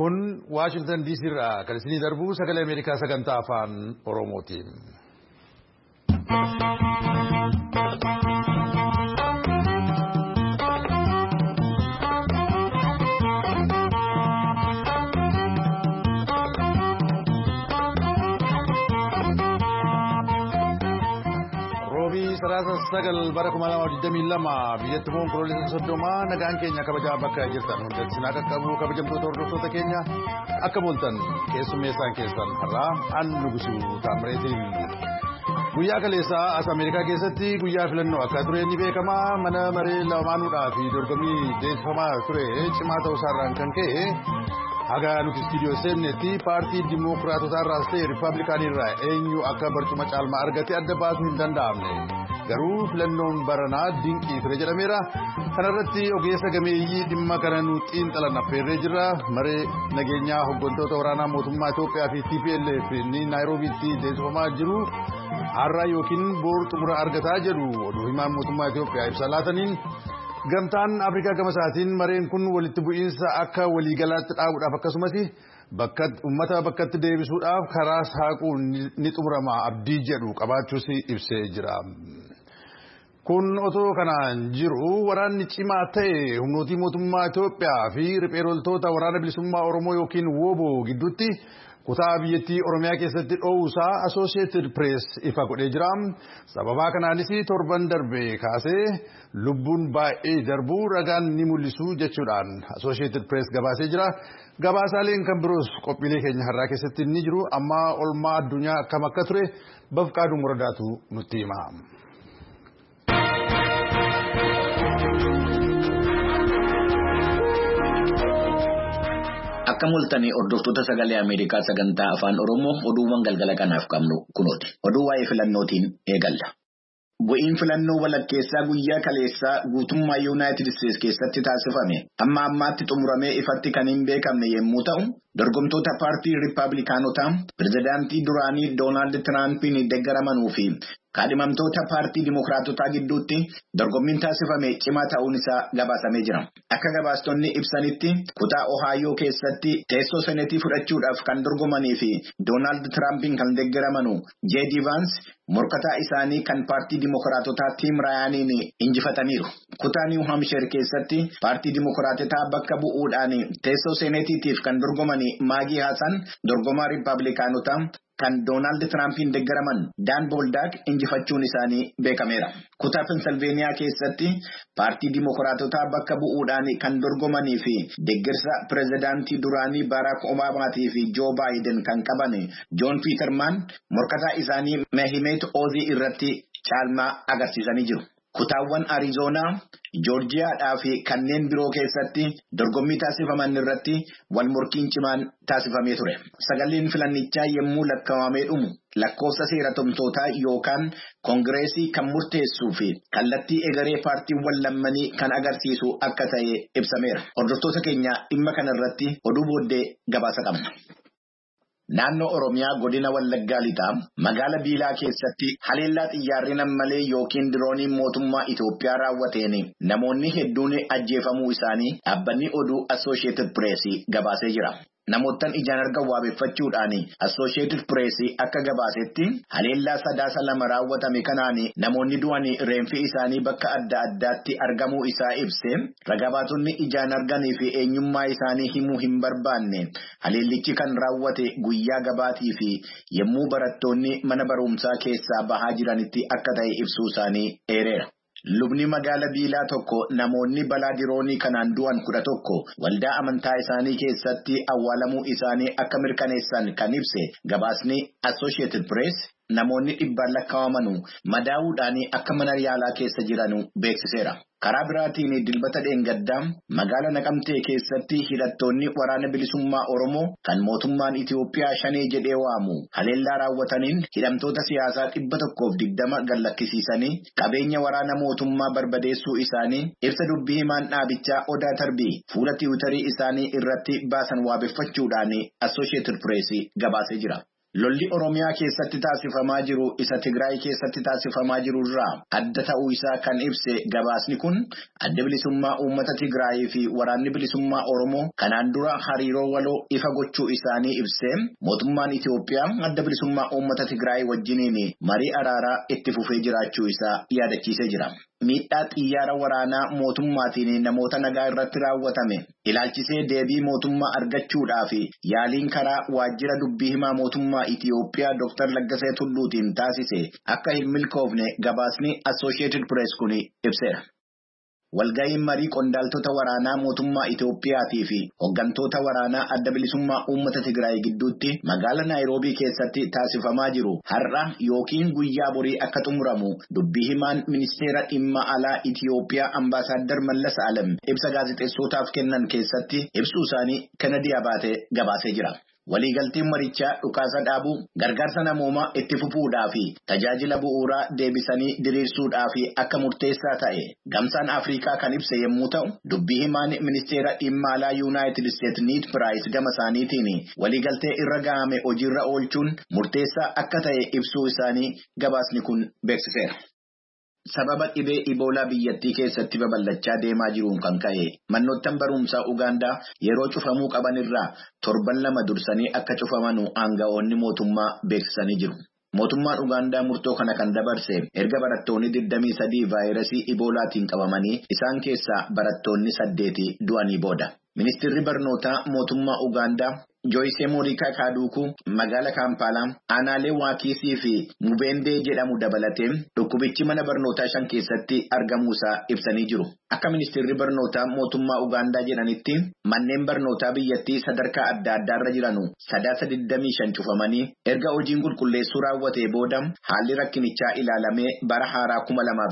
Kun Washington DC irraa kan isinii darbu sagalee Ameerikaa sagantaa afaan Oromootiin. Sarasa sagal bara 2022 biyyatti boon Proolisa Soddoma nagaan keenya kabajaa bakka jirtan hundatti sinaa qaqqabu kabajamtoota hordoftoota keenya akka booltan keessummeessaan keessan har'aa an Nugusuu Taamreetiin. Guyyaa kaleessaa as Ameerikaa keessatti guyyaa filannoo akka ture ni beekama. Mana maree lamaanuudhaa fi dorgommii deemsifamaa ture cimaa ta'uusaarraan kan ka'e haga nuti istiidiyoo seennetti paartii Dimookiraatotaa irraas ta'e Riippaabilikaanii irraa eenyu akka barcuma caalmaa argate adda baasuu hin danda'amne. Garuu filannoon baranaa dinqii ture jedhameera. Kanarratti ogeessa gameeyyii dhimma kana nu xiinxalan affeerree jirra. Maree nageenyaa hooggantoota waraanaa mootummaa Itoophiyaa fi TPLF ni Naayiroobiitti deemsifamaa jiru. Har'a yookiin boor xumura argataa jedhu oduu himaan mootummaa Itoophiyaa ibsa laataniin. Gamtaan Afrikaa gama isaatiin mareen kun walitti bu'iinsa akka waliigalaatti dhaabuudhaaf akkasumas uummata bakkatti deebisuudhaaf karaa saaquu ni xumurama abdii jedhu qabaachuus ibsee jira. Kun otoo kanaan jiru waraanni cimaa ta'e humnootii mootummaa Itoophiyaa fi riphee loltoota waraana bilisummaa Oromoo yookiin WBO gidduutti kutaa biyyattii Oromiyaa keessatti dhoowuusaa Associated Press ifa godhee jira. Sababaa kanaanis torban darbe kaasee lubbuun baay'ee darbuu ragaan ni mul'isu jechuudhaan Associated Press gabaasee jira. Gabaasaaleen kan biroos qophiilee keenya har'aa keessatti ni jiru. Amma olmaa addunyaa akkam akka ture Bafqaaduu Muradaatu nutti hima. Akka mul'atanii hordoftoota sagalee Ameerikaa sagantaa afaan Oromoo oduuwwan galgala kanaaf qabnu kunooti. Oduu waa'ee filannootiin eegalla. Bu'iin filannoo walakkeessaa guyyaa kaleessaa guutummaa Yuunaayitid Isteetsi keessatti taasifame amma ammaatti xumuramee ifatti kan hin beekamne yommuu ta'u, dorgomtoota paartii Riippaabilikaanotaa pirezidaantii duraanii Doonaald Tiraampiin deeggaramanuu fi kaadhimamtoota paartii Dimookiraatotaa gidduutti dorgommiin taasifame cimaa ta'uun isaa gabaasamee jira. Akka gabaastonni ibsanitti kutaa Ohaayoo keessatti teessoo senetii fudhachuudhaaf kan dorgomanii fi Doonaald Tiraampiin kan deeggaramanuu J.D. Vance morkataa isaanii kan paartii Dimookiraatotaa Tiim Raayaaniin injifataniiru. Kutaa Niw Haamshar keessatti paartii Dimookiraatotaa bakka bu'uudhaan teessoo senetiitiif kan dorgomanii Maagii Haasan dorgomaa Riippaabilikaanotaa kan Doonaald Tiraampiin deeggaraman Daan Booldaak injifachuun isaanii beekameera. Kutaa Pensilveeniyaa keessatti paartii Dimookiraatotaa bakka bu'uudhaan kan dorgomanii fi deeggarsa pirezidaantii duraanii Baraak Obamaatii fi Joo Baayiden kan qaban Joon Piitermaan morkataa isaanii Mehimet Oozii irratti caalmaa agarsiisanii jiru. Kutaawwan Arizoonaa, Joorjiyaadhaa fi kanneen biroo keessatti dorgommii taasifaman irratti wal morkiin cimaan taasifamee ture. Sagaleen filannichaa yommuu lakkaawamee dhumu lakkoofsa seeratumtootaa yookaan koongireesii kan murteessuu fi kallattii egeree paartiiwwan lammanii kan agarsiisu akka ta'e ibsameera. Hordoftoota keenya dhimma kanarratti oduu booddee gabaasa qabna. Naannoo Oromiyaa godina Wallaggaa Lixaa magaala Biilaa keessatti haleellaa xiyyaarri nammalee yookiin dirooniin mootummaa Itoophiyaa raawwateen namoonni hedduun ajjeefamuu isaanii dhaabbanni oduu Associated Press gabaasee jira. Namoottan ijaan argan waabeffachuudhaan Associated Press akka gabaasetti haleellaa sadaasa lama raawwatame kanaan namoonni du'an reenfi isaanii bakka adda addaatti argamuu isaa ibse ragabaatonni ijaan arganii fi eenyummaa isaanii himuu hin barbaanne haleellichi kan raawwate guyyaa gabaatii fi yommuu barattoonni mana barumsaa keessaa bahaa jiranitti akka ta'e ibsuu isaanii eereera. Lubni magaala Biilaa tokko namoonni balaa diroonii kanaan du'an 11 waldaa amantaa isaanii keessatti awwaalamuu isaanii akka mirkaneessan kan ibse gabaasni Associated Press namoonni dhibbaan lakkaa'aman madaa'uudhaan akka mana yaalaa keessa jiran beeksiseera. Karaa biraatiin dilbata dheengaddaa magaala Naqamtee keessatti hidhattoonni waraana bilisummaa Oromoo kan mootummaan Itoophiyaa shanee jedhee waamu haleellaa raawwataniin hidhamtoota siyaasaa 120 gallakkisiisanii qabeenya waraana mootummaa barbadeessuu isaanii ibsa dubbii himaan dhaabichaa Odaa Tarbii fuula tiwiitarii isaanii irratti baasan waabeffachuudhaan Associated Press gabaasee jira. Lolli Oromiyaa keessatti taasifamaa jiru isa Tigraay keessatti taasifamaa jiru irraa adda ta'uu isaa kan ibse gabaasni kun adda bilisummaa uummata Tigraay fi waraanni bilisummaa Oromoo kanaan dura hariiroo waloo ifa gochuu isaanii ibsee mootummaan Itoophiyaa adda bilisummaa uummata Tigraay wajjiniin marii araaraa itti fufee jiraachuu isaa yaadachiisee jira. Miidhaa xiyyaara waraanaa mootummaatiin namoota nagaa irratti raawwatame ilaalchisee deebii mootummaa argachuudhaaf yaaliin karaa waajjira dubbii himaa mootummaa Itoophiyaa Dr. Laggasee Tulluutiin taasise akka hin milkoofne gabaasni Associated Press kun ibseera. Walga'iin marii qondaaltota waraanaa mootummaa Itoophiyaatii fi hooggantoota waraanaa adda bilisummaa uummata Tigraay gidduutti magaalaa Naayiroobii keessatti taasifamaa jiru har'a yookiin guyyaa borii akka xumuramu dubbii himaan ministeera dhimma alaa Itoophiyaa Ambaasaadder Mallas Alam ibsa gaazexeessootaaf kennan keessatti ibsuu isaanii Kennedy Abaatee gabaasee jira. Waliigaltiin marichaa dhukaasa dhaabuu gargaarsa namoomaa itti fufuudhaa fi tajaajila bu'uuraa deebisanii diriirsuudhaa fi akka murteessaa ta'e gamsaan Afrikaa kan ibse yommuu ta'u dubbii himaan ministeera dhimma alaa Yuunaayitid Isteetsi Niid Piraayis gama isaaniitiin waliigaltee irra ga'ame hojiirra oolchuun murteessaa akka ta'e ibsuu isaanii gabaasni kun beeksiseera. Sababa dhibee Iboolaa biyyattii keessatti babal'achaa deemaa jiruun kan ka'e manoottan barumsaa Ugaandaa yeroo cufamuu qaban irraa torban 2 dursanii akka cufaman aanga'oonni mootummaa beeksisanii jiru. Mootummaan Ugaandaa murtoo kana kan dabarse erga barattoonni 23 vaayirasii Iboolaatiin qabamanii isaan keessaa barattoonni 8 du'anii booda. Ministeerri barnootaa mootummaa Ugaandaa Joyce Morika Kaduku magaalaa Kampala aanaalee Waakisii fi Mubendee jedhamu dabalatee dhukkubichi mana barnootaa 5 keessatti argamuusaa ibsanii jiru. Akka ministeerri barnootaa mootummaa Ugaandaa jedhanitti manneen barnootaa biyyattii sadarkaa adda addaarra jiranu 325 cufamanii erga hojiin qulqulleessuu raawwatee booda haalli rakkinichaa ilaalamee bara haaraa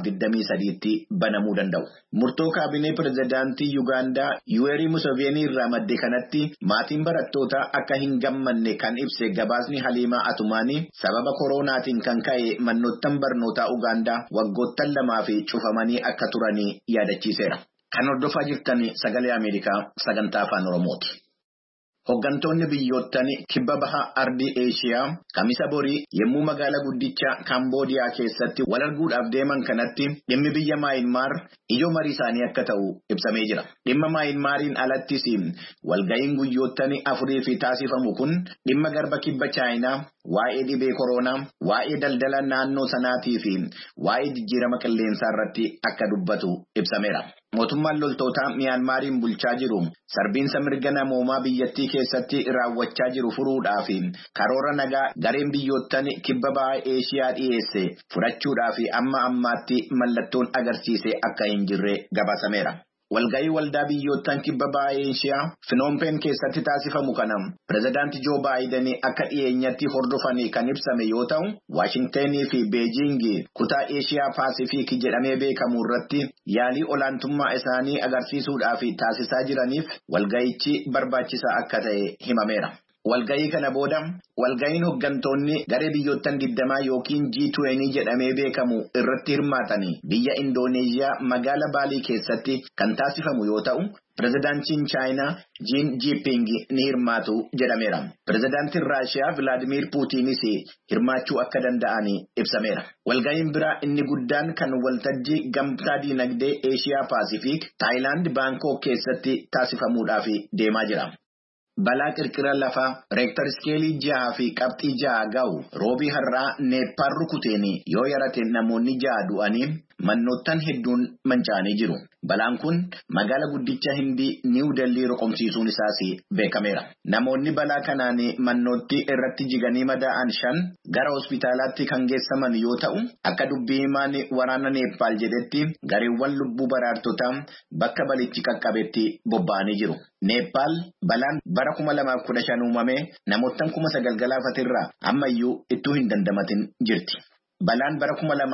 2023tti banamuu danda'u. Murtoo kaabinee pirezidaantii Ugaandaa Yoweri Museveni irraa madde kanatti maatiin barattoota akka hin gammanne kan ibse gabaasni Haliimaa Atumaanii sababa koronaatiin kan ka'e manoottan barnootaa Ugaandaa waggoottan 2 cufamanii akka turanii yaadachiiseera. Kan hordofaa jirtan sagalee Ameerikaa sagantaa afaan Oromooti. Hooggantoonni biyyoottan kibba baha ardii Eeshiyaa kamisa borii yommuu magaalaa guddicha Kaamboodiyaa keessatti wal arguudhaaf deeman kanatti dhimmi biyya Maayinmaar ijoo marii isaanii akka ta'u ibsamee jira. Dhimma Maayinmaariin alattis walga'iin guyyoottan 4 taasifamu kun dhimma garba kibba Chaayinaa, waa'ee dhibee koronaa, waa'ee daldala naannoo sanaatii fi waa'ee jijjiirama qilleensaa irratti akka dubbatu ibsameera. Mootummaan loltootaa Miyaanmaariin bulchaa jiru sarbiinsa mirga namoomaa biyyattii keessatti raawwachaa jiru furuudhaaf karoora nagaa gareen biyyoottan kibba bahaa Eeshiyaa dhiyeesse fudhachuudhaaf amma ammaatti mallattoon agarsiise akka hin jirre gabaasameera. Walga'ii waldaa biyyoottan kibba bahaa Eeshiyaa Finoompeen keessatti taasifamu kana pirezidaantii Joo Baayiden akka dhiyeenyatti hordofanii kan ibsame yoo ta'u Waashingtenii fi Beejingii kutaa Eeshiyaa Paasifiik jedhamee beekamu irratti yaalii olaantummaa isaanii agarsiisuudhaaf taasisaa jiraniif walga'ichi barbaachisaa akka ta'e himameera. Walga'ii kana booda walga'iin hooggantoonni garee biyyoottan 20 yookiin G20 jedhamee beekamu irratti hirmaatanii biyya Indooneeziyaa magaalaa Baalii keessatti kan taasifamu yoo ta'u pirezidaantiin Chaayinaa Jiin Jiiping ni hirmaatu jedhameera. Pirezidaantiin Raashiyaa Vilaadimiir Puutiinis hirmaachuu akka danda'an ibsameera. Walga'iin biraa inni guddaan kan waltajjii gamtaa diinagdee Eeshiyaa Paasifiik Taayilaand Baankok keessatti taasifamuudhaaf deemaa jira. Balaa qirqira lafaa reektar iskeelii 6 fi qabxii 6 ga'u roobii har'aa Neepaal rukuteen yoo yarate namoonni 6 du'anii mannoottan hedduun manca'anii jiru. Balaan kun magaalaa guddicha Hindii Niiw Delhii roqomsiisuun isaas beekameera. Namoonni balaa kanaan mannootti irratti jiganii madaa'an 5 gara hospitaalaatti kan geessaman yoo ta'u akka dubbii himaan waraana Neepaal jedhetti gareewwan lubbuu baraartotaa bakka balichi qaqqabetti bobba'anii jiru. Neepaal balaan bara 2015 uumame namoottan 9,000 galaafatirraa ammayyuu ittuu hin dandamatin jirti. Balaan bara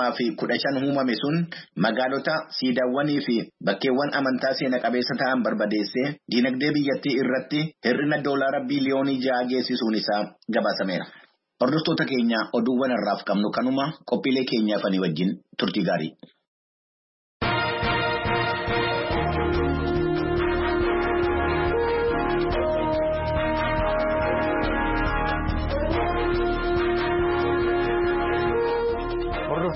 2015 uumame sun magaalota siidaawwanii fi bakkeewwan amantaa seena qabeessa ta'an barbadeessee diinagdee biyyattii irratti hir'ina $6 biliyoonii geessisuun isaa gabaasameera. Hordoftoota keenya oduuwwan har'aaf qabnu kanuma qophiilee keenyaaf ani wajjin turtii gaarii.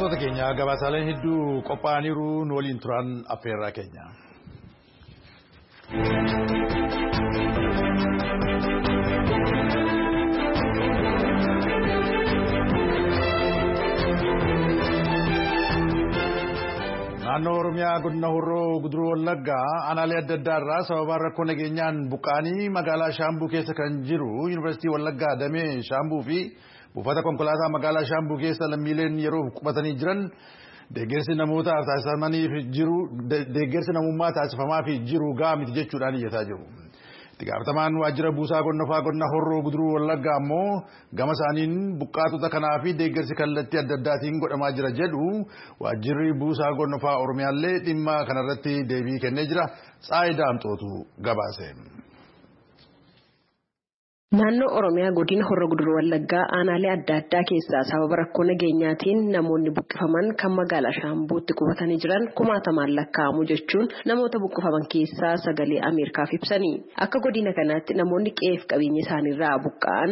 Hordoftoota keenya gabaasaaleen hedduu qophaa'aniiru nu waliin turan affeerraa keenya. Naannoo Oromiyaa godina Horroo Guduruu Wallaggaa aanaalee adda addaa irraa sababa rakkoo nageenyaan buqqaanii magaalaa Shaambuu keessa kan jiru Yuunivarsiitii Wallaggaa Damee Shaambuu fi buufata konkolaataa magaalaa Shaambuu keessa lammiileen yeroo qubatanii jiran deeggarsi namootaaf taasifamaniif jiru deeggarsi namummaa taasifamaaf jiru gahaa miti jechuudhaan iyyataa jiru. Itti gaafatamaan waajjira buusaa gonfaa godina Horroo Guduruu Wallaggaa ammoo gama isaaniin buqqaatota kanaa fi deeggarsi kallattii adda addaatiin godhamaa jira jedhu waajjirri buusaa gonfaa Oromiyaallee dhimma kanarratti deebii kennee jira. Tsaayidaa Amxootu gabaase. Naannoo Oromiyaa godina Horroo Guduruu Wallaggaa aanaalee adda addaa keessaa sababa rakkoo nageenyaatiin namoonni buqqifaman kan magaalaa Shaambuutti qubatanii jiran kumaatamaan lakkaa'amu jechuun namoota buqqifaman keessaa sagalee Ameerikaaf ibsanii. Akka godina kanaatti namoonni qe'ee fi qabeenya isaaniirraa buqqa'an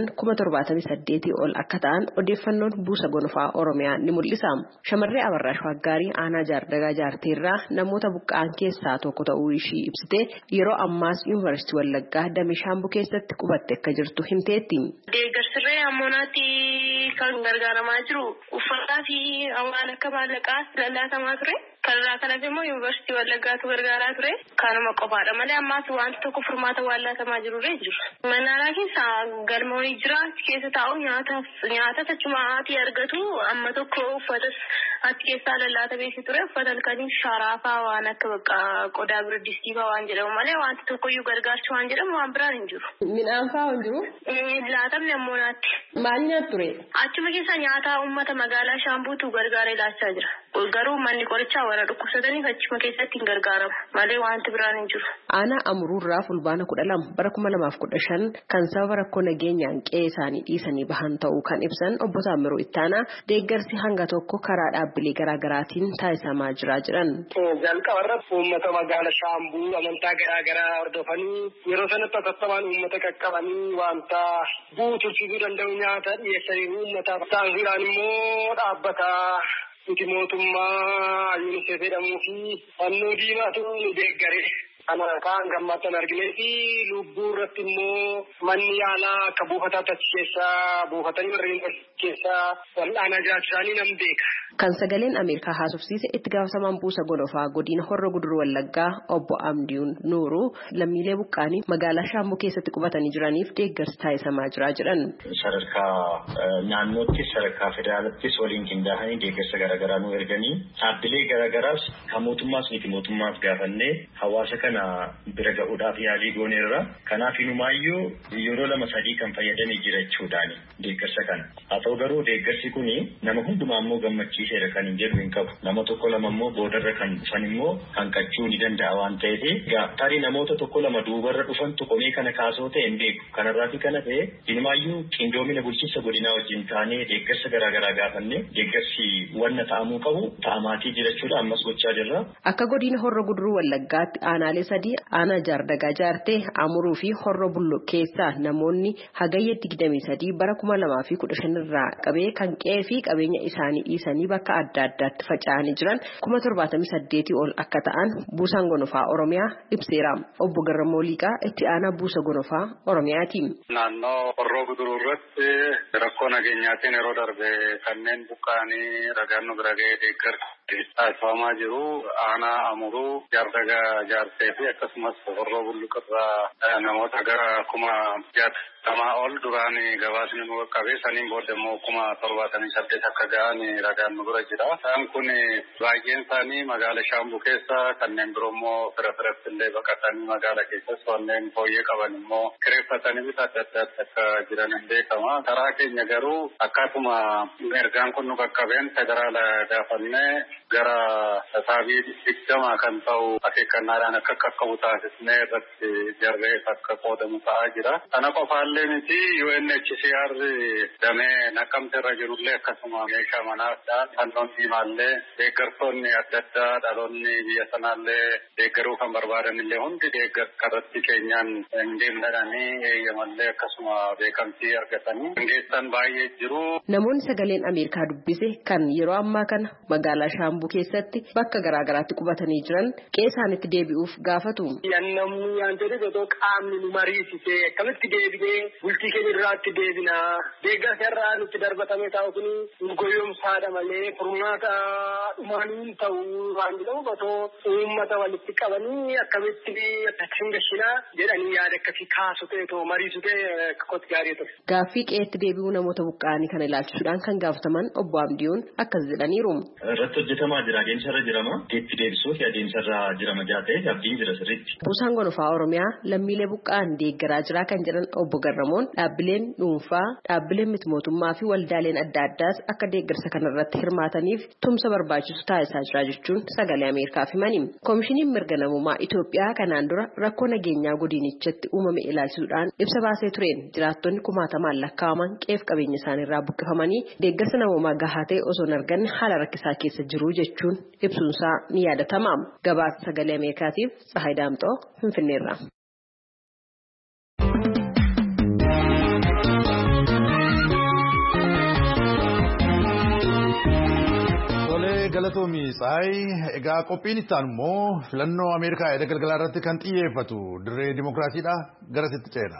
78 ol akka ta'an odeeffannoon buusa gonfaa Oromiyaa ni mul'isa. Shamarree Abarraash Waggaarii aanaa Jaardagaa Jaarteerraa namoota buqqa'an keessaa tokko ta'uu ishii ibsitee yeroo ammaas Yuunivarsiitii Wallaggaa Damee Shaambuu keessatti qubatte akka jirtu himteetti. Deeggarsirree ammonaatti kan gargaaramaa jiru uffataa fi waan akka maallaqaa lallaatamaa ture. Kanarraa kanas immoo Yuunivarsiitii Wallaggaatu gargaaraa ture. Kanuma qofaadha malee ammaas wanti tokko furmaata waan laatamaa jirurree jiru. Manaaraa keessa galmoonii jira keessa taa'u nyaata tachumaatii argatu amma tokko uffatas achi keessaa lallaata beeksi ture uffata halkanii sharaafaa waan akka bakka qodaa birdistii waan jedhamu malee wanti tokkoyyuu gargaarchi waan jedhamu waan biraan hin jiru. Midhaan fa'aa hin jiru? Laatamni ammonaatti. Maal nyaatu ture? Achuma keessa nyaata uummata magaalaa Shaambuutu gargaaree laachaa jira. Garuu manni qorichaa warra dhukkubsataniif achuma keessatti hin gargaaramu malee wanti biraan hin jiru. Aanaa Amuruurraa fulbaana 12 bara 2015 kan sababa rakkoo nageenyaan qe'ee isaanii dhiisanii bahan ta'uu kan ibsan obbo Taamiruu Ittaanaa deeggarsi hanga tokko karaa dhaabbilee garaagaraatiin taasisamaa jira jedhan. Jalqaba irratti uummata magaalaa Shaambuu amantaa garaagaraa hordofanii yeroo sanatti akkasumaan uummata qaqqabanii wanta buutursisuu danda'u nyaata dhiyeessanii uummataaf taasisuudhaan immoo dhaabbata nuti mootummaa UNICEF jedhamuu fi fannoo diimaatu nu deeggare. Kana kaan gammachuun arginee fi lubbuu irratti immoo manni yaalaa akka buufataatti achi keessaa buufatanii warreen keessaa wal'aanaa jiraachisaanii nam beeka. Kan sagaleen Ameerikaa haasofsiise itti gaafatamaan buusa gonfaa godina Horroo Guduruu Wallaggaa obbo Amdiin Nuuruu lammiilee buqqaanii magaalaa Shaambuu keessatti qubatanii jiraniif deeggarsi taasisamaa jira jedhan. Sadarkaa naannoottis sadarkaa federaalaattis waliin qindaa'anii deeggarsa garaagaraa nu erganii dhaabbilee garaagaraas kan mootummaas miti mootummaaf gaafannee hawaasa kana bira ga'uudhaaf yaalii gooneerra. Kanaaf inumaayyuu yeroo 2-3 kan fayyadamee jira jechuudhaani deeggarsa kana. Haa ta'u garuu deeggarsi kuni nama hundumaa immoo gammachiiseera kan hin jedhu hin qabu. Nama tokko lama immoo boodarra kan dhufan immoo hanqachuu ni danda'a waan ta'eef tarii namoota tokko lama duubarra dhufan tuqomee kana kaasoo ta'e hin beeku. Kanarraafi kana ta'e inumaayyuu qindoomina bulchiinsa godinaa wajjin taanee deeggarsa garaagaraa gaafannee deeggarsi wanna ta'amuu qabu ta'amaatii jira jechuudha ammas gochaa jirra. Akka godina Horroo Guduruu Wallaggaatti aanaalee 3 aanaa Jaardagaa Jaartee Amuruu fi Horroo Bullo keessaa namoonni hagayya 23 bara 2015 irraa qabee kan qe'ee fi qabeenya isaanii dhiisanii bakka adda addaatti faca'anii jiran 78 ol akka ta'an buusaan gonfaa Oromiyaa ibseera. Obbo Garramoo Liqaa itti aanaa buusa gonfaa Oromiyaati. Naannoo Horroo Guduruu irratti rakkoo nageenyaatiin yeroo darbe kanneen buqqa'anii ragaan nu bira ga'ee deeggarsa taasifamaa jiru. Aanaa Amuruu Jaardagaa Jaartee fi akkasumas Horroo Bulluqirraa namoota gara 60 ol duraan gabaasni nu qaqqabe saniin booda immoo 78 akka ga'an ragaan nu bira jira. Isaan kun baay'een isaanii magaalaa Shaambuu keessa kanneen biroo immoo fira-firatti illee baqatanii magaalaa keessas wanneen fooyyee qaban immoo kireeffatanii bifa adda addaatti akka jiran hin beekama. Karaa keenya garuu akkaatuma ergaan kun nu qaqqabeen federaala gaafannee gara tasaabii digdamaa kan ta'u akeekkannaadhaan akka qaqqabu taasisnee irratti jarree akka qoodamu ta'aa jira. Kana qofaallee miti UNHCR damee Naqqamte irra jirullee akkasuma meeshaa manaadhaan fannoon diimaallee deeggartoonni adda addaa dhaloonni biyya sanaallee deeggaruu kan barbaadanillee hundi deeggarratti keenyaan deemnadhanii eeyyamallee akkasuma beekamtii argatanii geessan baay'ee jiru. Namoonni sagaleen Ameerikaa dubbise kan yeroo ammaa kana magaalaa Shaambuu keessatti bakka garaagaraatti qubatanii jiran qe'ee isaaniitti deebi'uuf gaafatu. Namni yaantonni tokko qaamni nu mariisisee akkamitti deebinee bultii keenya irraatti deebinaa deeggarsa irraa nutti darbatame taa'u kun goyoomsaadha malee furmaata dhumaanii ta'uu waan jedhamu otoo uummata walitti qabanii akkamitti akka gashinaa jedhanii yaada akkasii kaasu ta'e too mariisu ta'e kotti gaarii ture. Gaaffii qe'eetti deebi'uu namoota buqqa'anii kana ilaalchisuudhaan kan gaafataman obbo Abdiyoon akkas jedhaniiru. Irratti hojjetamaa jira adeemsa irra jirama itti deebisuuf adeemsa irra jirama jaatee abdiin jira sirriitti. Buusaan gonfaa Oromiyaa lammiilee buqqa'an deeggaraa jira kan jedhan obbo Garramoon dhaabbileen dhuunfaa dhaabbileen miti mootummaa fi waldaaleen adda addaas akka deeggarsa kanarratti hirmaataniif tumsa barbaachisu taasisaa jira jechuun sagalee Ameerikaaf himani. Koomishiniin mirga namummaa Itoophiyaa kanaan dura rakkoo nageenyaa godinichatti uumame ilaalchisuudhaan ibsa baasee tureen jiraattonni kumaatamaan lakkaa'aman qe'ee fi qabeenya isaaniirraa buqqifamanii deeggarsa namummaa gahaa ta'e osoo hin arganne haala rakkisaa keessa jiru jechuun ibsuunsaa ni yaadatama. Gabaasa sagalee Ameerikaatiif Tsahaay Daamxoo Finfinneerra. Galatoomii Tsahaay egaa qophiin ittaan immoo filannoo Ameerikaa edda galgalaa irratti kan xiyyeeffatu dirree dimokiraasiidha garasitti ceena.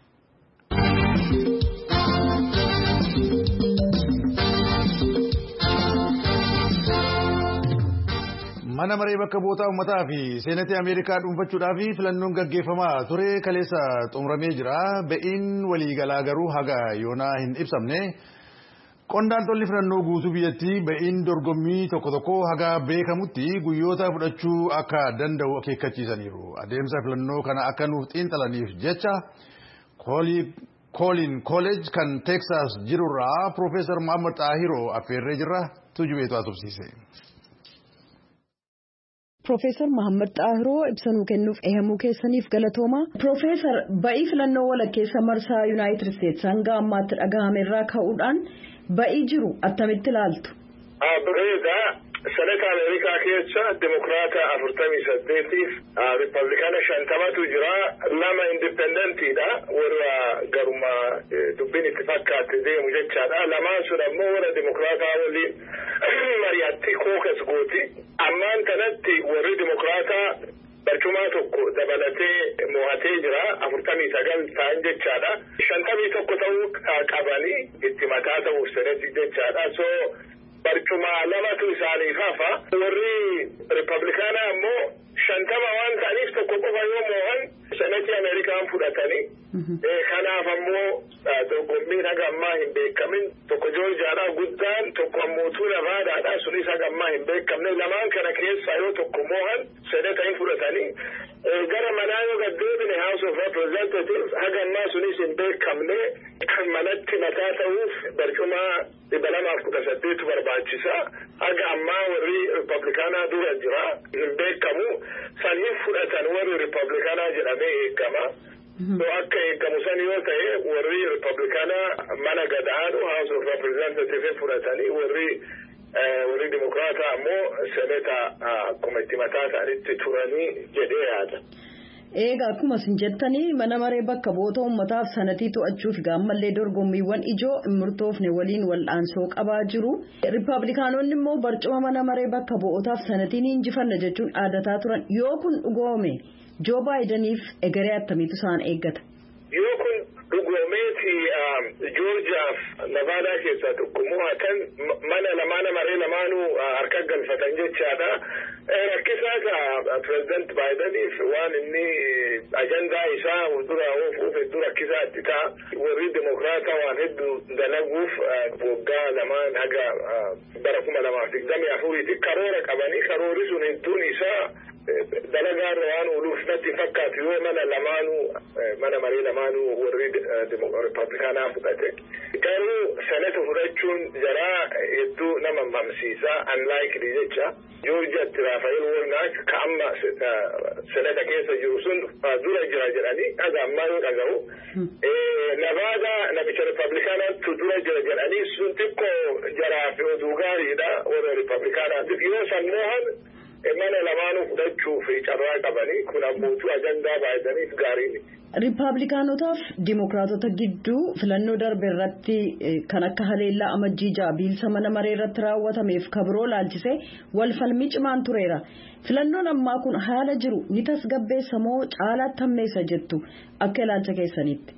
Mana maree bakka bu'oota uummataa fi seenatii Ameerikaa dhuunfachuudhaaf filannoon gaggeeffamaa ture kaleessa xumuramee jira. Ba'iin waliigalaa garuu haga yoonaa hin ibsamne. Qondaaltonni filannoo guutuu biyyattii ba'iin dorgommii tokko tokko haga beekamutti guyyoota fudhachuu akka danda'u akeekkachiisaniiru. Adeemsa filannoo kana akka nuuf xiinxalaniif jecha Koolin Kooleej kan Teeksaas jirurraa Piroofeesar Muhammad Xaahiroo affeerree jirra tujubeetu asubsiise. Piroofeesar Muhammad Xaahiroo ibsanuu kennuuf eeyyamuu keessaniif galatooma. Piroofeesar ba'ii filannoo walakkeessa marsaa Yuunaayitid Isteetsi hanga ammaatti dhagahame irraa ka'uudhaan ba'ii jiru attamitti ilaaltu? Bareeda Senata Ameerikaa keessa Dimokiraata 48 Riippablikaana 50tu jira. Lama indipendentiidha warra garuma dubbiin itti fakkaatti deemu jechaadha. Lamaan sun ammoo warra Dimokiraataa waliin mari'atti kookas gooti. Ammaan kanatti warri Dimokiraataa barcumaa tokko dabalatee mo'atee jira 49 ta'an jechaadha. 51 ta'uu qabanii itti mataa ta'uuf senetii jechaadha. So barcumaa lamatu isaaniif hafa. Warri Riippablikaanaa ammoo 50 waan ta'aniif tokko qofa yoo mo'an senetii Ameerikaan fudhatanii. Kanaaf ammoo dorgommiin haga ammaa hin beekamin tokko Joorjiyaadhaa guddaan tokko ammoo Nevaadaadha sunis haga ammaa hin beekamne lamaan kana keessaa yoo tokko mo'an seneta hin fudhatanii gara manaa yoo gaddeebine House of Representatives haga ammaa sunis hin beekamne manatti mataa ta'uuf barcumaa 218 barbaachisa. Haga ammaa warri Riippablikaanaa dura jira hin beekamu san hin fudhatan warri Riippablikaanaa jedhamee eegama. Akka eegamu san yoo ta'e warri Riippablikaanaa mana gadaanu House of Representatives fudhatanii warri Dimokiraataa ammoo seneta akkuma itti mataa ta'anitti turanii jedhee yaada. Egaa akkuma isin jettanii mana maree bakka bu'oota uummataaf sanatii to'achuuf gaammallee dorgommiiwwan ijoo hin murtoofne waliin wal'aansoo qabaa jiru. Riippablikaanonni immoo barcuma mana maree bakka bu'ootaaf sanatiin injifanna jechuun dhaadataa turan. Yoo kun dhugoome Joo Baayidaniif egeree attamiitu isaan eeggata? Yoo kun dhugoomeeti Joorjiyaaf Nevaadaa keessaa tokko mo'atan mana maree lamaanuu harka galfatan jechaadha. Rakkisaa Pireezidant Baayidaniif waan inni ajandaa isaa dura oofuuf hedduu rakkisaatti ta'a. Warri Dimokiraataa waan hedduu dalaguuf waggaa lamaan haga bara 2024 karoora qabanii karoorri sun hedduun isaa dalagaa irra waan ooluuf natti fakkaatu yoo mana maree lamaanuu warri Ripablikaanaa fudhate. Garuu Senata fudhachuun jaraa hedduu nama mamsiisaa unlikely jecha. Joorjiyaatti Raafaayil Woornaak ka amma Senata keessa jiru sun dura jira jedhanii ammaa yoo dhaga'u. Navaadaa namicha Ripablikaanaatti dura jira jedhanii sun xiqqoo jaraa fi oduu gaariidha warra Ripablikaanaatiif yoo sammuuhan mana lamaanuu fudhachuuf carraa qabanii kun abbootuu ajandaa baay'ataniif gaariini. Ripablikaanotaaf Dimookiraatota gidduu filannoo darbe irratti kan akka haleellaa amajjii biilsa mana maree irratti raawwatameef kabiroo laalchisee wal falmii cimaan tureera. Filannoon ammaa kun haala jiru ni tasgabbeessa moo caalaatti hammeessa jettu akka ilaalcha keessanitti?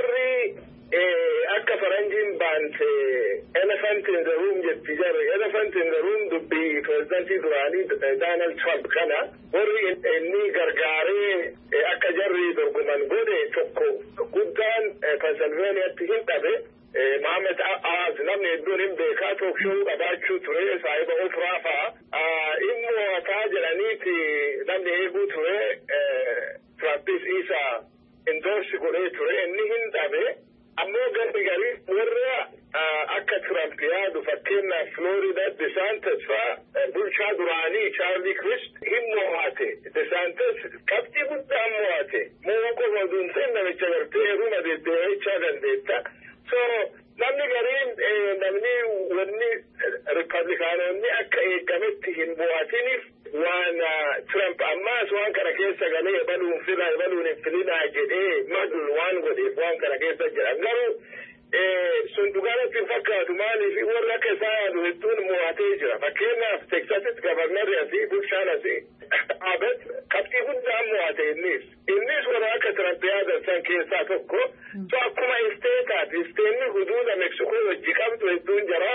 Akka faranjiin baante elephant in the room jetti jarri elephant in the room dubbii pirezidantii duraanii Donald Trump kana warri inni gargaaree akka jarri dorgoman godhe tokko guddaan Pennsylvaniatti hin dhabe Mohammed Aaz namni hedduun hin beekaa tookshow qabaachuu ture saahiba Ofraa fa'a immoo hataa jedhaniiti namni eeguu ture Trumpis isa endorsi godhee ture inni hin dhabe. Ammoo gargarii warra akka Trump yaadu fakkeenyaaf Florida DeSantis fa'aa bulchaa duraanii Charlie Crist hin mo'ate. DeSantis qabxii guddaan mo'ate. Moo qofa oduun ta'e namicha gartee heeruma deddeebichaa dandeetta. So namni gariin namni wanni Ripablikaanonni akka eegametti hin mo'atiniif waan Trump ammaas waan kana keessa galee ebaluun hin filinaa jedhee madul waan godheef waan kana keessa jira. Garuu sun dhugaatti hin fakkaatu maaliif warra akka isaa yaadu hedduun mo'atee jira. Fakkeenyaaf Teksasitti gabarnarri asii bulchaan asii Abbott qabxii guddaan mo'ate innis warra akka Trump yaadan san keessaa tokko. So akkuma isteetaati isteenni huduuda Meksikoo wajji qabdu hedduun jira.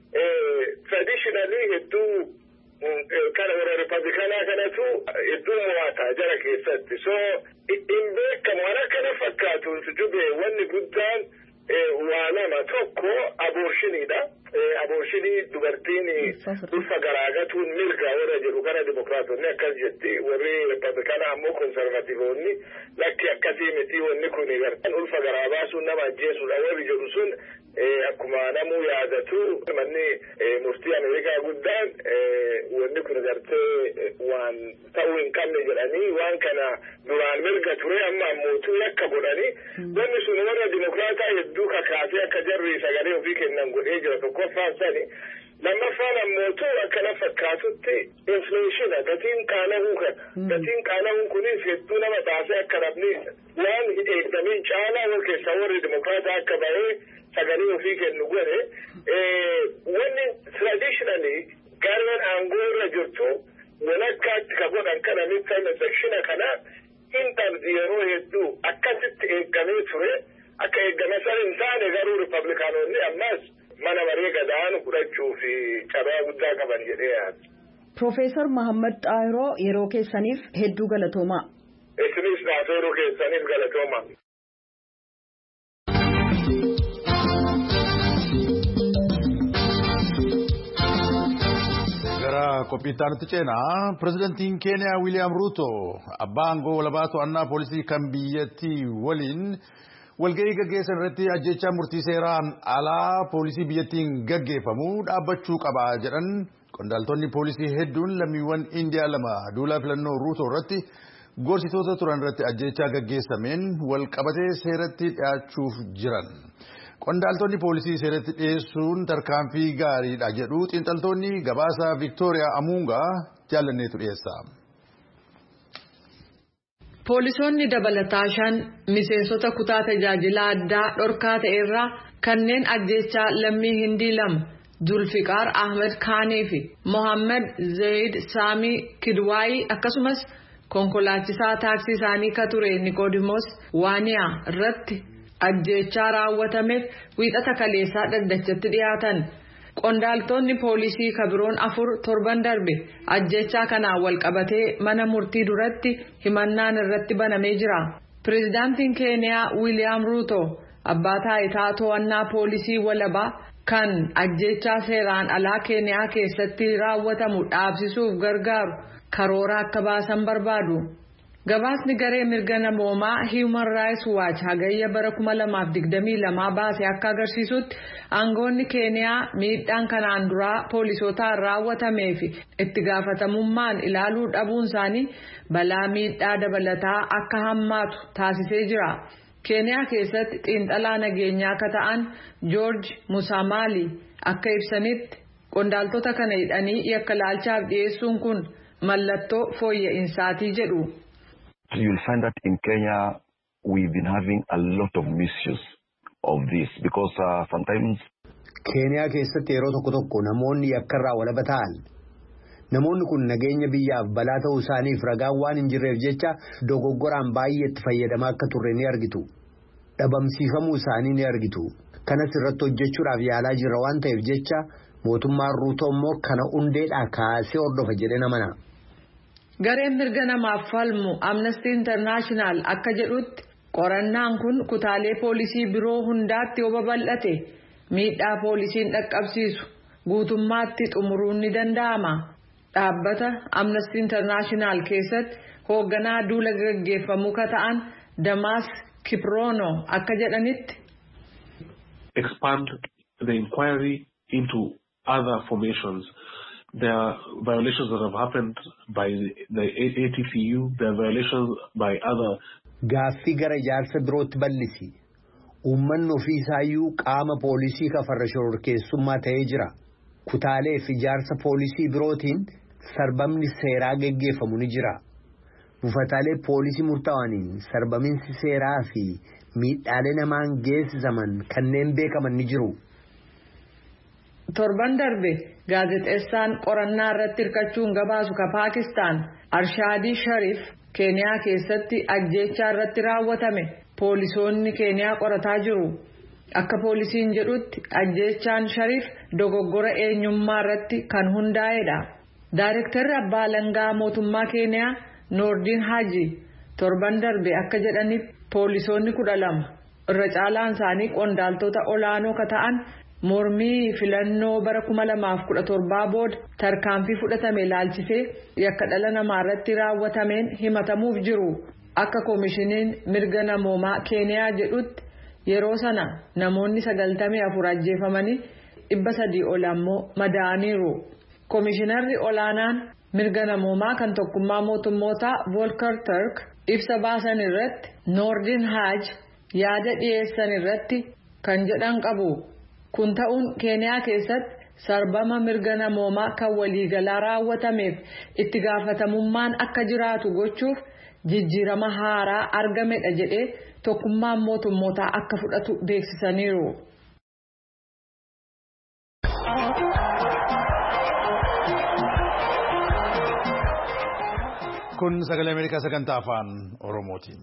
Traditionally hedduu kana warra Ripablikaanaa kanatu hedduu mo'ata jara keessatti. So hin beekamu waan akkana fakkaatu jubee wanni guddaan waa lama tokko aborshiniidha. Aborshini dubartiin ulfa garaagatuun mirga warra jedhu kana Dimookiraatonni akkas jetti warri Ripablikaanaa ammoo konservatiivonni lakki akkasii miti wanni kun gartan ulfa garaa baasuun nama ajjeesuudha warri jedhu sun akkuma namuu yaadatu manni murtii Ameerikaa guddaan wanni kun gartee waan ta'uu hin qabne jedhanii waan kana duraan mirga ture amma ammootuu yakka godhanii wanni sun warra Dimookiraataa hedduu kakaasee akka jarri sagalee ofii kennan godhee jira tokkoffaan sani. Lammaffaan ammootuu akkana fakkaatutti infleeshina gatiin qaana'uu kana. Gatiin qaana'uun kunis hedduu nama baasee akka namni waan hin eegdamiin caalaa wal keessaa warri Dimookiraataa akka bahee sagalee ofii kennu godhe wanni traditionally gareen aangoo irra jirtu walakkaatti ka godhan kana midterm election kana hin dhabdi yeroo hedduu akkasitti eeggamee ture akka eeggame san hin taane garuu Ripablikaanonni ammas mana maree gadaanu fudhachuu fi carraa guddaa qaban jedhee yaada. Profeesar Mahammad Xaahiroo yeroo keessaniif hedduu galatoomaa. Isinis yeroo keessaniif galatoomaa. Qophii nuti ceenaa pirezidantiin Keeniyaa Wiiliyaam Ruuto abbaa aangoo walabaa to'annaa poolisii kan biyyattii waliin walgahii gaggeessan irratti ajjechaa murtii seeraan alaa poolisii biyyattiin gaggeeffamu dhaabbachuu qaba jedhan qondaaltonni poolisii hedduun lammiiwwan Indiyaa lama duula filannoo Ruuto irratti gorsitoota turan irratti ajjechaa gaggeessameen wal qabatee seeratti dhiyaachuuf jiran. Qondaaltonni poolisii seeratti dhiyeessuun tarkaanfii gaariidha jedhu xiinxaltoonni gabaasa Victoria Amungaa jaalanneetu dhiyeessa. Poolisoonni dabalataa 5 miseensota kutaa tajaajila addaa dhorkaa ta'e irraa kanneen ajjechaa lammii Hindii 2 Zulfiqaar Ahmed Khaanii fi Mohammed Zaid Sami Kidwaayi akkasumas konkolaachisaa taaksii isaanii ka ture Niqoodimoos Waaniyaa irratti ajjechaa raawwatameef wiixata kaleessaa dhaddachatti dhiyaatan. Qondaaltonni poolisii kabiroon 4 torban darbe ajjechaa kanaan wal qabatee mana murtii duratti himannaan irratti banamee jira. Pireezidaantiin Keeniyaa Wiiliyaam Ruuto abbaa taayitaa to'annaa poolisii walabaa kan ajjechaa seeraan alaa Keeniyaa keessatti raawwatamu dhaabsisuuf gargaaru karoora akka baasan barbaadu. Gabaasni garee mirga namoomaa Human Rights Watch hagayya bara 2022 baase akka agarsiisutti aangoonni Keeniyaa miidhaan kanaan duraa poolisootaan raawwatamee fi itti gaafatamummaan ilaaluu dhabuun isaanii balaa miidhaa dabalataa akka hammaatu taasisee jira. Keeniyaa keessatti xiinxalaa nageenyaa akka ta'an George Musamali akka ibsanitti qondaaltota kana hidhanii yakka laalchaaf dhiyeessuun kun mallattoo fooyya'insaati jedhu. You'll find that in Kenya we've been having a lot of misuse of this because sometimes Kenya keessatti yeroo tokko namoonni yakkarraa walaba ta'an namoonni kun nageenya biyyaaf balaa ta'uu isaaniif ragaan waan hin jirreef jecha dogoggoraan baay'ee itti fayyadamaa akka turre ni argitu. Dhabamsiifamuu isaanii ni argitu. Kanas irratti hojjechuudhaaf yaalaa jirra waan ta'eef jecha mootummaan Ruutoo immoo kana hundeedhaa kaasee hordofa jedhee namana. Gareen mirga namaaf falmu Amnesty International akka jedhutti qorannaan kun kutaalee poolisii biroo hundaatti yoo babal'ate miidhaa poolisiin dhaqqabsiisu guutummaatti xumuruun ni danda'ama. Dhaabbata Amnesty International keessatti hoogganaa duula gaggeeffamuu ka ta'an Damas Kiprono akka jedhanitti. Expand the inquiry into other formations. There are violations that have happened by the ATCU. There are violations by other. Gaaffii gara ijaarsa birootti bal'isi. Uummanni ofii isaayyuu qaama poolisii kafarra shororkeessummaa ta'ee jira. Kutaalee fi ijaarsa poolisii birootiin sarbamni seeraa geggeeffamu ni jira. Buufataalee poolisii murtaawaniin sarbaminsi seeraa fi miidhaalee namaan geessisaman kanneen beekaman ni jiru. Torban darbe gaazexeessaan qorannaa irratti hirkachuun gabaasu ka Paakistaan Arshaadii Sharif Keeniyaa keessatti ajjeechaa irratti raawwatame poolisoonni Keeniyaa qorataa jiru. Akka poolisiin jedhutti ajjeechaan Sharif dogoggora eenyummaa irratti kan hundaa'edha. Daayirektarri abbaa alangaa mootummaa Keeniyaa Noordin Haji torban darbe akka jedhanitti poolisoonni 12 irra caalaan isaanii qondaaltota olaanoo ka ta'an mormii filannoo bara 2017 booda tarkaanfii fudhatame ilaalchisee yakka dhala namaa irratti raawwatameen himatamuuf jiru. Akka koomishiniin mirga namoomaa Keeniyaa jedhutti yeroo sana namoonni 94 ajjeefamanii 300 ol ammoo madaa'aniiru. Koomishinarri olaanaan mirga namoomaa kan tokkummaa mootummootaa Volker Turk ibsa baasan irratti Noordin Haaj yaada dhiyeessan irratti kan jedhan qabu. Kun ta'uun Keeniyaa keessatti sarbama mirga namoomaa kan waliigalaa raawwatameef itti gaafatamummaan akka jiraatu gochuuf jijjiirama haaraa argamedha jedhee tokkummaan mootummootaa akka fudhatu beeksisaniiru. Kun sagalee Ameerikaa sagantaa afaan Oromootiin.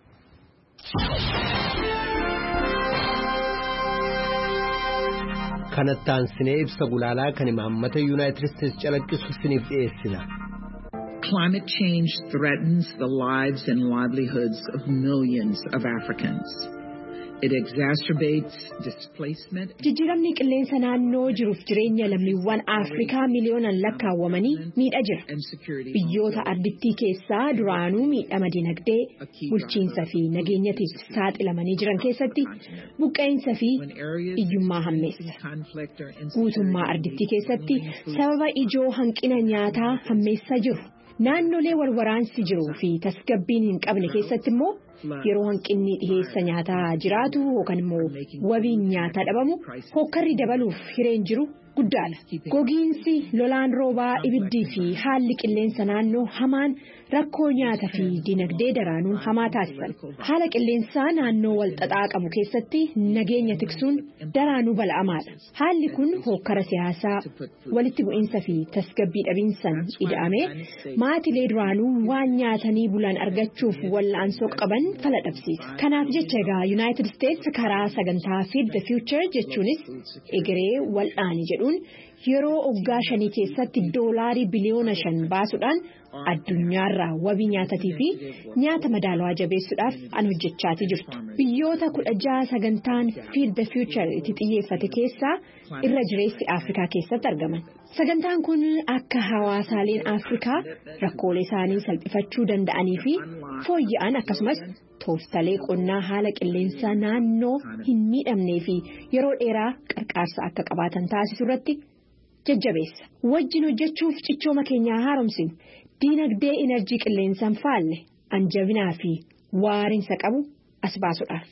Kanattaan sinee ibsa gulaalaa kan imaammata United States calaqqisu siniif dhiyeessina. Climate change threatens the lives and livelihoods of millions of Africans. It exacerbates displacement. Jijjiiramni qilleensa naannoo jiruuf jireenya lammiiwwan Afrikaa miliyoonaan lakkaawwamanii miidhaa jira. Biyyoota ardittii keessaa duraanuu miidhama dinagdee, bulchiinsa fi nageenyatiif saaxilamanii jiran keessatti buqqa'insa fi hiyyummaa hammeessa. Guutummaa ardittii keessatti sababa ijoo hanqina nyaataa hammeessaa jiru. Naannolee waraansi jiruu fi tasgabbiin hin qabne keessatti immoo yeroo hanqinni dhiheessa nyaataa jiraatu yookaan immoo wabiin nyaataa dhabamu hokkarri dabaluuf hireen jiru guddaadha. Gogiinsi lolaan roobaa ibiddii fi haalli qilleensa naannoo hamaan rakkoo nyaataa fi dinagdee daraanuu hamaa taasisan. Haala qilleensaa naannoo walxaxaa qabu keessatti nageenya tiksuun daraanuu bal'aamaadha. Haalli kun hokkara siyaasaa walitti bu'iinsa fi tasgabbii dhabiinsan ida'amee maatilee duraanuu waan nyaatanii bulan argachuuf wal'aansoo qaban fala dhabsiisa. Kanaaf jecha egaa United States karaa sagantaa Feed the Future jechuunis egeree wal'aanii jedhuun yeroo waggaa 5 keessatti doolaarii biliyoona 5 baasuudhaan addunyaarraa wabii nyaatatii fi nyaata madaalawaa jabeessuudhaaf hojjechaatii jirtu. Biyyoota 16 sagantaan Feed the Future itti xiyyeeffate keessaa irra jireessi Afrikaa keessatti argaman. Sagantaan kun akka hawaasaaleen Afrikaa rakkoolee isaanii salphifachuu danda'anii fi fooyya'an akkasumas tooftaalee qonnaa haala qilleensaa naannoo hin miidhamnee fi yeroo dheeraa qarqaarsa akka qabaatan taasisu irratti jajjabeessa. Wajjin hojjechuuf cichooma keenyaa haaromsinu diinagdee enerjii qilleensaan faalle anjabinaa fi waarinsa qabu as baasuudhaaf.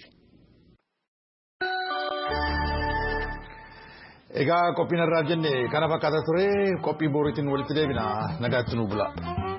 Egaa qophiin irraa jenne kana fakkaata ture qophii booriitiin walitti deebina nagaatti nu bula.